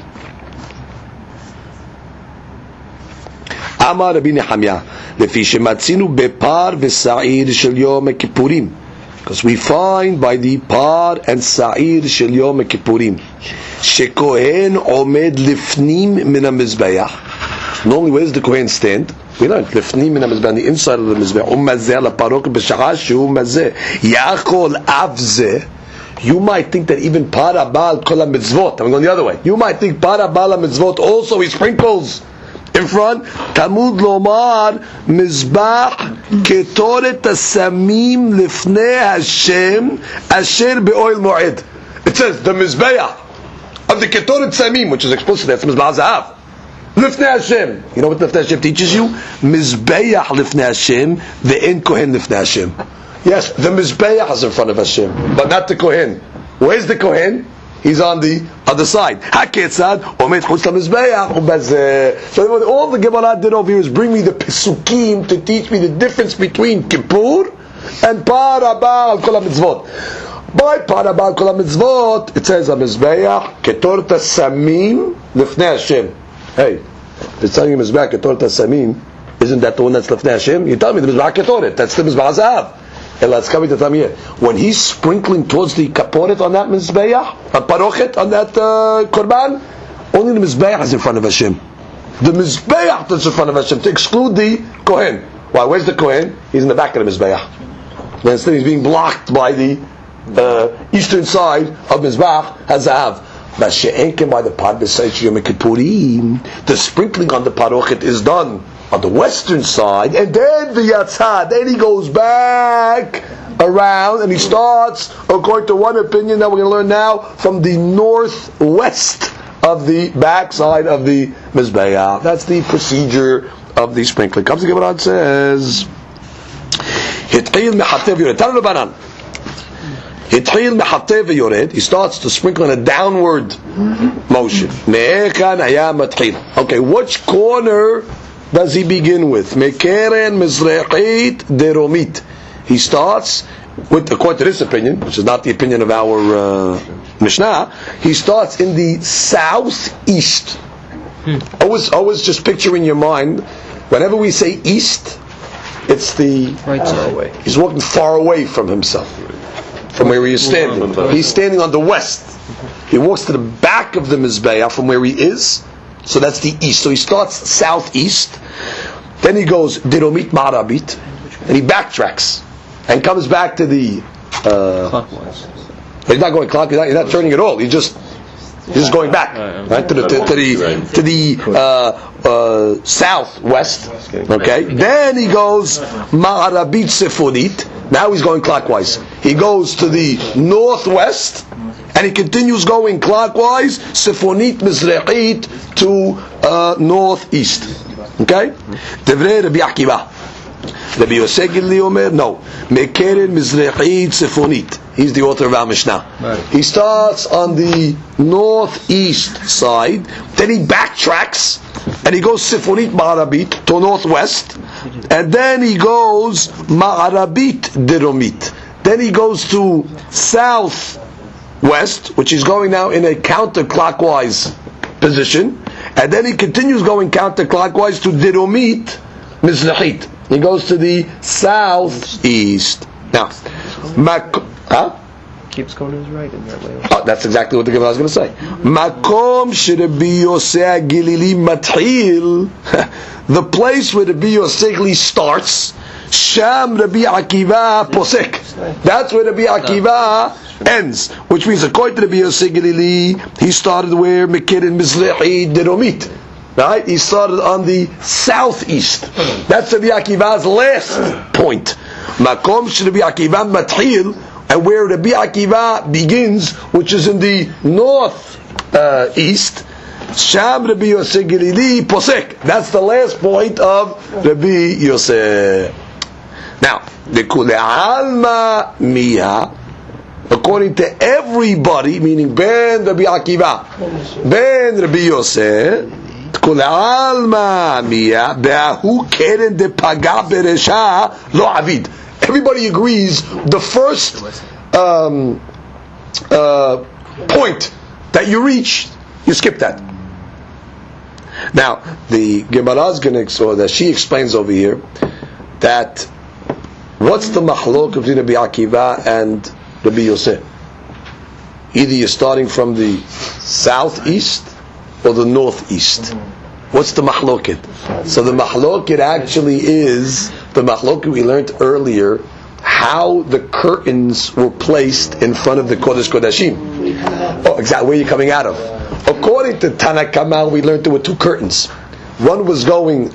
Amar Rabbi Nehemiah, lefi shematzinu bepar v'sa'ir shel Yom Kippurim, because we find by the par and sa'ir shel Yom Kippurim, shekohen omed lifnim min hamizbeach. Normally, where does the kohen stand? We know lifnim min hamizbeach, on the inside of the mizbeach. Umazeh la parok b'shachah shu umazeh yachol avzeh. You might think that even parabal kol mitzvot. I'm going the other way. You might think parabal mitzvot also he sprinkles in front. Talmud lomar mizbach ketoret asamim lifnei Hashem asher be'oil moed. It says the mizbeach of the ketoret samim, which is explicit. That's mizbach zahav. Lifnei Hashem. You know what Lifnei Hashem teaches you? Mizbeach lifnei Hashem ve'en kohen lifnei Hashem. Yes, the mizbeach is in front of Hashem, but not the kohen. Where's the kohen? He's on the other side. HaKetzad omed chutz lamizbeach ubazeh. So all the Gemara did over here is bring me the Pesukim to teach me the difference between Kippur and Parabal kol mitzvot. By Parabal kol mitzvot, it says hamizbeach ketoret samim lifnei Hashem. Hey, it's telling you mizbeach ketoret samim. Isn't that the one that's lifnei Hashem? You tell me the mizbeach ketoret. That's the mizbeach zahav. When he's sprinkling towards the kaporet on that mizbeach, a parochet on that uh, korban, only the mizbeach is in front of Hashem. The mizbeach that's in front of Hashem, to exclude the kohen. Why? Where's the kohen? He's in the back of the mizbeach. And instead he's being blocked by the uh, eastern side of mizbeach hazav. By the part besides Yom Kippurim, the sprinkling on the parochet is done on the western side, and then the yatzah, then he goes back around and he starts, according to one opinion that we're going to learn now, from the northwest of the backside of the mizbeach. That's the procedure of the sprinkling. Comes the Gemara and says, Hitchil mechatev yored. Tanu Banan. Hitchil mechatev yored. He starts to sprinkle in a downward motion. Me'ekan haya matchil. Okay, which corner does he begin with? Mekeren mizrachit deromit. He starts with, according to this opinion, which is not the opinion of our uh, Mishnah, he starts in the southeast. Hmm. Always, always just picture in your mind, whenever we say east, it's the right uh, he's walking far away from himself, from where he is standing. He's standing on the west. He walks to the back of the mizbeach from where he is. So that's the east. So he starts southeast, then he goes diromit ma'arabit, and he backtracks and comes back to the uh, clockwise. He's not going clockwise. He's not, he's not turning at all. He's just he's just going back, right, to the to, to the to the uh, uh, southwest. Okay. Then he goes ma'arabit sefonit. Now he's going clockwise. He goes to the northwest. And he continues going clockwise, Sefonit Mizrachit, to uh, northeast. Okay? Devrei Rabbi Akiva. Rabbi Yosef Gilli Omer, no. Mekeren Mizrachit Sefonit. He's the author of our Mishnah. Right. He starts on the northeast side, then he backtracks, and he goes Sifonit Ma'arabit to northwest, and then he goes Ma'arabit Diromit. Then he goes to southwest, which is going now in a counterclockwise position, and then he continues going counterclockwise to Diromit Mizrahit. He goes to the southeast. Now, Mak- huh? Keeps going to his right in that way. Oh, that's exactly what the Gemara was going to say. Makom sherabi Yosei Gilili mathil, the place where Rabbi Yosei Gilili starts. Sham Rabbi Akiva posek. That's where Rabbi Akiva ends. Which means, according to Rabbi Yosei Gilili, he started where Mekir and Mizrahi Diromit. Right? He started on the southeast. That's Rabbi Akiva's last point. Makom sherabi Akiva mathil. And where Rabbi Akiva begins, which is in the north uh, east, Sham Rabbi Yosei Gilili posek. That's the last point of Rabbi Yosei. Now, the Kule Alma Miya, according to everybody, meaning Ben Rabbi Akiva, Ben Rabbi Yosei, Kule Alma Miya, Be'ahu Keren de Paga Beresha Lo Avid. Everybody agrees the first um, uh, point that you reach, you skip that. Now, the Gemara is going to, or that she explains over here, that what's the mahlok of Rabbi Akiva and Rabbi Yosei? Either you're starting from the southeast or the northeast. What's the mahloket? So the mahloket actually is the mahloket we learned earlier, how the curtains were placed in front of the Kodesh Kodashim. Oh, exactly, where you're coming out of. According to Tana Kamal, we learned there were two curtains. One was going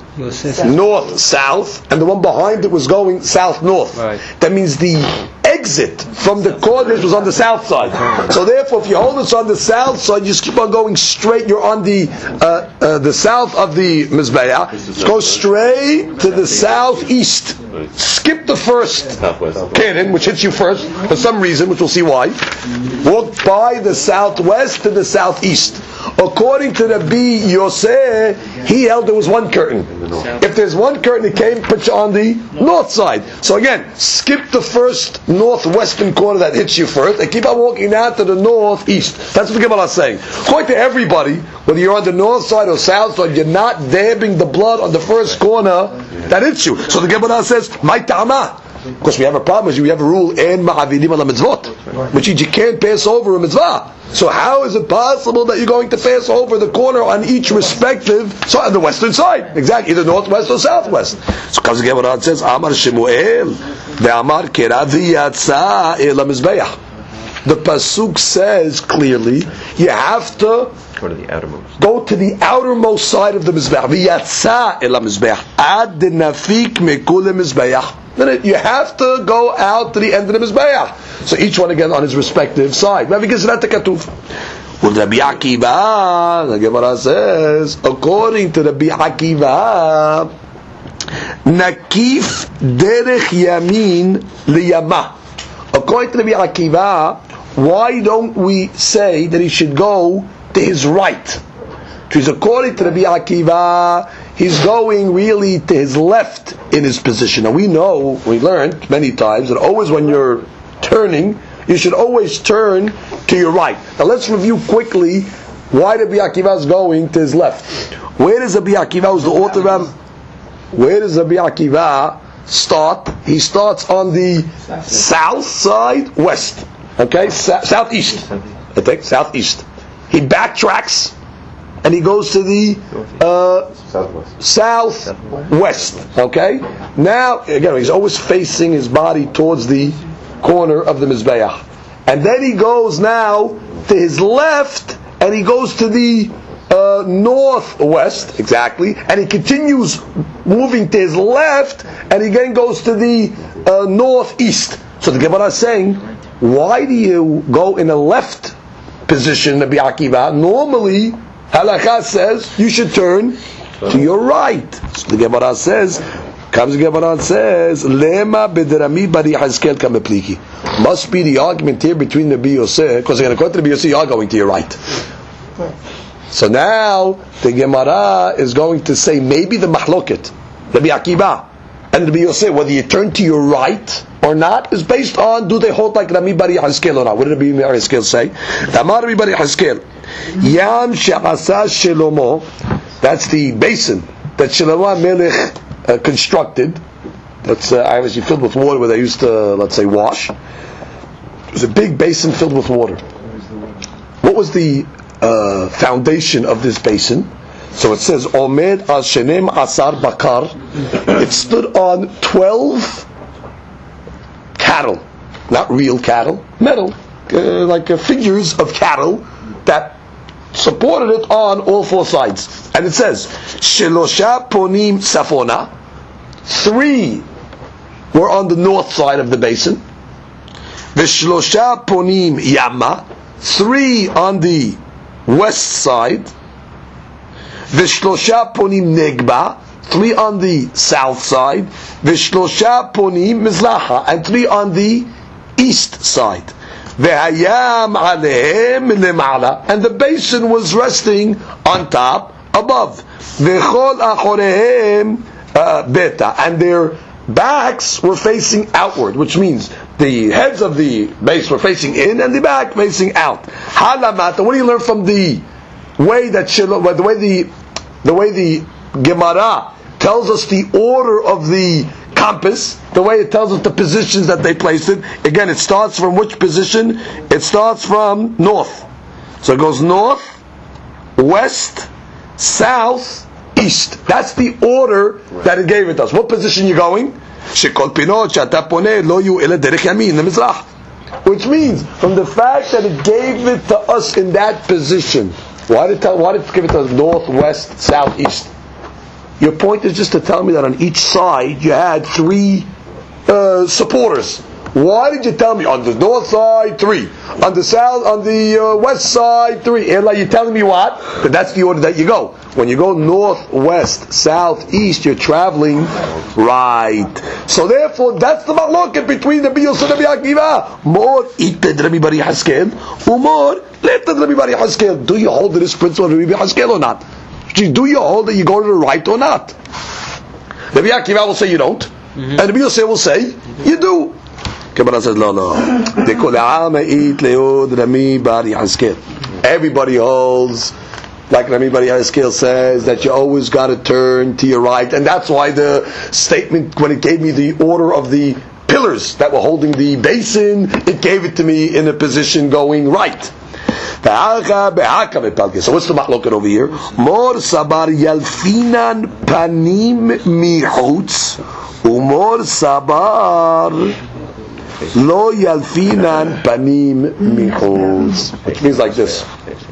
north-south, and the one behind it was going south-north. Right. That means the exit from the Kodesh was on the south side. So therefore, if you hold this on the south side, you just keep on going straight. You're on the uh, uh, the south of the Mizbeah. Go straight to the southeast. Skip the first cannon, which hits you first, for some reason, which we'll see why. Walk by the southwest to the southeast. According to Rabbi Yosei, he held there was one curtain. If there's one curtain, it came put you on the north side. So again, skip the first northwestern corner that hits you first, and keep on walking down to the northeast. That's what the Gemara is saying. According to everybody, whether you're on the north side or south side, you're not dabbing the blood on the first corner that hits you. So the Gemara says, "My ta'ama." Of course, we have a problem. We have a rule in ma'avidim ala mitzvot, which means you can't pass over a mitzvah. So how is it possible that you're going to pass over the corner on each respective side, on the western side? Exactly, either northwest or southwest. So comes again what it says, Amar Shemuel, ve'amar keravi yatsa el hamizbeach. The pasuk says clearly, you have to go to the outermost. Go to the outermost side of the mizbeach. V'yatsa el hamizbeach ad nafik mekul hamizbeach. Then you have to go out to the end of the mizbeach. So each one again on his respective side. Because that's the katuf. Well, Rabbi Akiva, the Gemara says, according to Rabbi Akiva, nakif derech yamin liyama. According to Rabbi Akiva, why don't we say that he should go to his right? Because according to Rabbi Akiva, he's going really to his left in his position. And we know, we learned many times, that always when you're turning, you should always turn to your right. Now let's review quickly why Rabbi Akiva is going to his left. Where does Rabbi Akiva, who's the author of, where does Rabbi Akiva start? He starts on the south side, west. Okay, Sa- southeast. I think southeast. He backtracks and he goes to the uh, southwest. southwest. Okay. Now again, he's always facing his body towards the corner of the mizbeach, and then he goes now to his left, and he goes to the uh, northwest exactly, and he continues moving to his left, and he again goes to the uh, northeast. So the Gemara is saying, why do you go in a left position, Rabbi Akiva? Normally, halakha says you should turn to your right. So the Gemara says, comes the Gemara and says, Lema b'derami bari Yechezkel kamepliki. Must be the argument here between Rabbi Yosei, because according to Rabbi Yosei, you are going to your right. So now the Gemara is going to say maybe the mahloket, Rabbi Akiva and Rabbi Yosef, whether you turn to your right or not, is based on do they hold like Rabbi Bari Haskel or not. What did Rabbi Bari Haskel say? Tamar Rabbi Bari Haskel, Yam she'asa Shlomo, that's the basin that Shlomo Melech uh, constructed. That's uh, obviously filled with water where they used to, let's say, wash. It was a big basin filled with water. What was the uh, foundation of this basin? So it says, Omed al Shenem Asar Bakar. It stood on twelve cattle, not real cattle, metal, uh, like uh, figures of cattle that supported it on all four sides. And it says, Shelosha Ponim Safona. Three were on the north side of the basin. Vishlosha Ponim Yama. Three on the west side. Vishlosha Ponim Negba. Three on the south side. Vishlosha Ponim Mizlaha. And three on the east side. V'hayam alehem lemala. And the basin was resting on top, above. V'chol achorehem beta. And their backs were facing outward, which means the heads of the base were facing in and the back facing out. Halamata. What do you learn from the way that Shiloh, the way the the way the Gemara tells us the order of the compass, the way it tells us the positions that they placed it? Again, it starts from which position? It starts from north. So it goes north, west, south, east. That's the order that it gave it us. What position you going? Shekol pinot shata poneh lo yu ela derech yamin lemizrach. Which means, from the fact that it gave it to us in that position, why did it tell, why did it give it to us north, west, south, east? Your point is just to tell me that on each side you had three uh, supporters. Why did you tell me on the north side three, on the south, on the uh, west side three? And like you're telling me what? But that's the order that you go. When you go north, west, south, east, you're traveling right. So therefore, that's the machloket between the Rabbi Yosef and Rabbi Akiva. More ited Rabbi Bari Haskel, umor leted Rabbi Bari Haskel. Do you hold to this principle of Rabbi Haskel or not? Do you hold that you go to the right or not? Rabbi Akiva will say you don't, mm-hmm. and Rabbi Yosef will say you do. Gemara says, no, no. Everybody holds, like Rami Bari Haskel says, that you always got to turn to your right. And that's why the statement, when it gave me the order of the pillars that were holding the basin, it gave it to me in a position going right. So what's the mahloket over here? Mor sabar yalfinan panim mihutz, umor sabar Lo yalfinan panim michutz. Which means like this.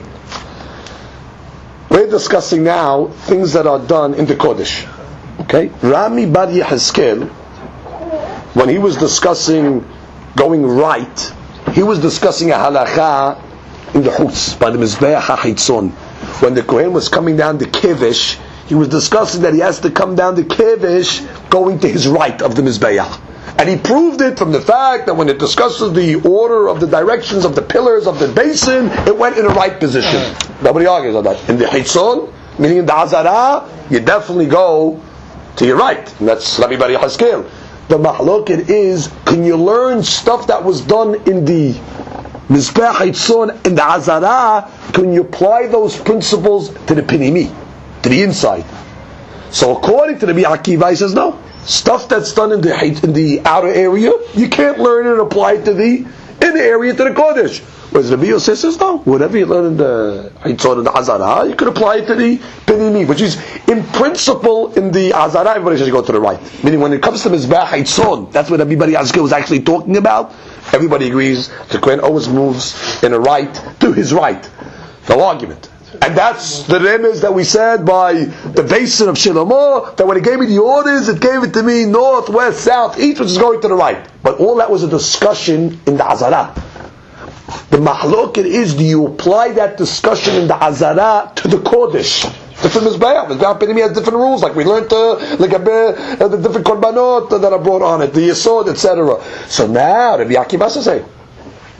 We're discussing now things that are done in the Kodesh. Okay? Rami Bar Yehezkel, when he was discussing going right, he was discussing a halacha in the Chutz, by the Mizbeach HaChitzon. When the Kohen was coming down the Kevesh, he was discussing that he has to come down the Kevesh going to his right of the Mizbeach. And he proved it from the fact that when it discusses the order of the directions of the pillars of the basin, it went in the right position. Nobody argues on that. In the Hitzon, meaning in the Azara, you definitely go to your right. And that's Rabbi Bari Haskel. The mahloket is, can you learn stuff that was done in the Mizbeach Hitzon, in the Azara, can you apply those principles to the Pinimi, to the inside? So according to Rabbi Akiva, he says no. Stuff that's done in the in the outer area, you can't learn it and apply it to the inner area, to the Kodesh. Whereas Rabbi Yosef says no. Whatever you learn in the Hitzon and the Azara, you can apply it to the Pinimi, which is in principle in the Azara. Everybody says you go to the right. Meaning when it comes to Mizbeach Hitzon, that's what everybody Azkel was actually talking about. Everybody agrees the Kohen always moves in the right to his right. No argument. And that's the remez that we said by the basin of Shlomo, that when he gave me the orders, it gave it to me north, west, south, east, which is going to the right. But all that was a discussion in the Azara. The mahloket is, do you apply that discussion in the Azara to the Kodesh? Different Mizbeach. Mizbeach Pinimi has different rules, like we learned uh, like uh, the different korbanot that are brought on it, the Yesod, et cetera. So now, Rabbi Akiva says,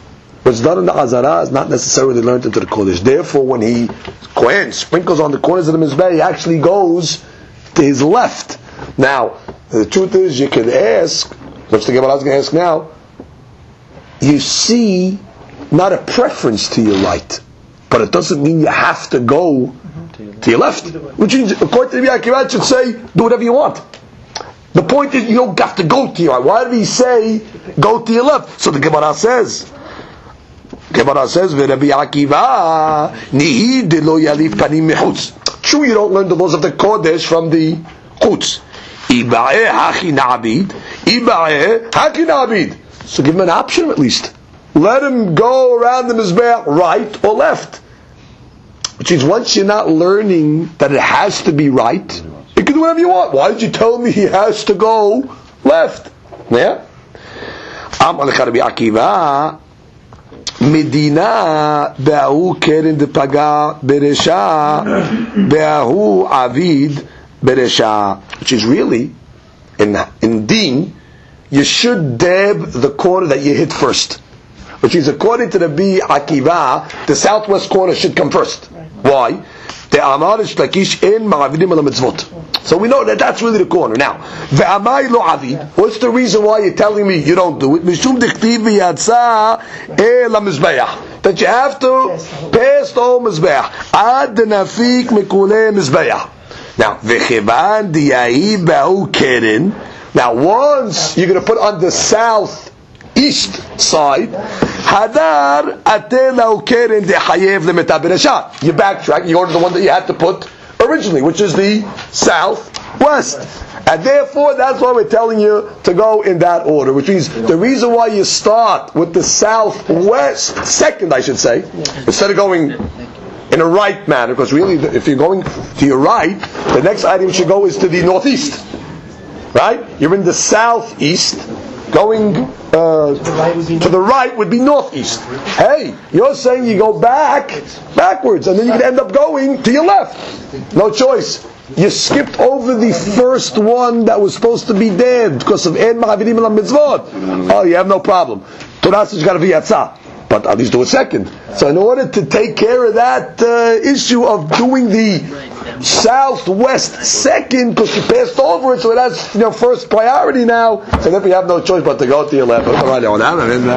what's done in the Azara is not necessarily learned into the Kodesh. Therefore, when he Kohen sprinkles on the corners of the Mizbeh, he actually goes to his left. Now, the truth is, you can ask, which the Gemara is going to ask now, you see not a preference to your right, but it doesn't mean you have to go to your left. Which means, according to the Rabbi Akiva, it should say, do whatever you want. The point is, you don't have to go to your right. Why did he say, go to your left? So the Gemara says, Gemara says, Rabbi Akiva, nihi de lo yalif panim mechutz. True, you don't learn the laws of the Kodesh from the chutz. Iba'eh hachi na'abid, iba'eh hachi na'abid. So give him an option at least. Let him go around the Mizbeach right or left. Which means once you're not learning that it has to be right, you can do whatever you want. Why did you tell me he has to go left? Yeah? Am al Rabbi Akiva, Medina be'ahu keren de paga beresha, be'ahu avid beresha. Which is really, in, in Deen, you should dab the corner that you hit first. Which is, according to the Rabbi Akiva, the southwest corner should come first. Why? So we know that that's really the corner. Now, what's the reason why you're telling me you don't do it? That you have to pass the whole Mizbeach. Now, Now, once you're going to put on the southeast side, Hadar atela ukeren de hayev lemeta beresha. You backtrack. You go to the one that you had to put originally, which is the southwest. And therefore, that's why we're telling you to go in that order. Which means the reason why you start with the southwest, second, I should say, instead of going in a right manner, because really, if you're going to your right, the next item you should go is to the northeast. Right? You're in the southeast. Going uh, to the right would be northeast. Hey, you're saying you go back, backwards, and then you can end up going to your left. No choice. You skipped over the first one that was supposed to be dead because of En Ma'avidim Elam Mitzvot. Oh, you have no problem. Torah says you got to be Yatzah. But at least do it second. So in order to take care of that uh, issue of doing the southwest second, because you passed over it, so it has, you know, first priority now, so then we have no choice but to go to your left.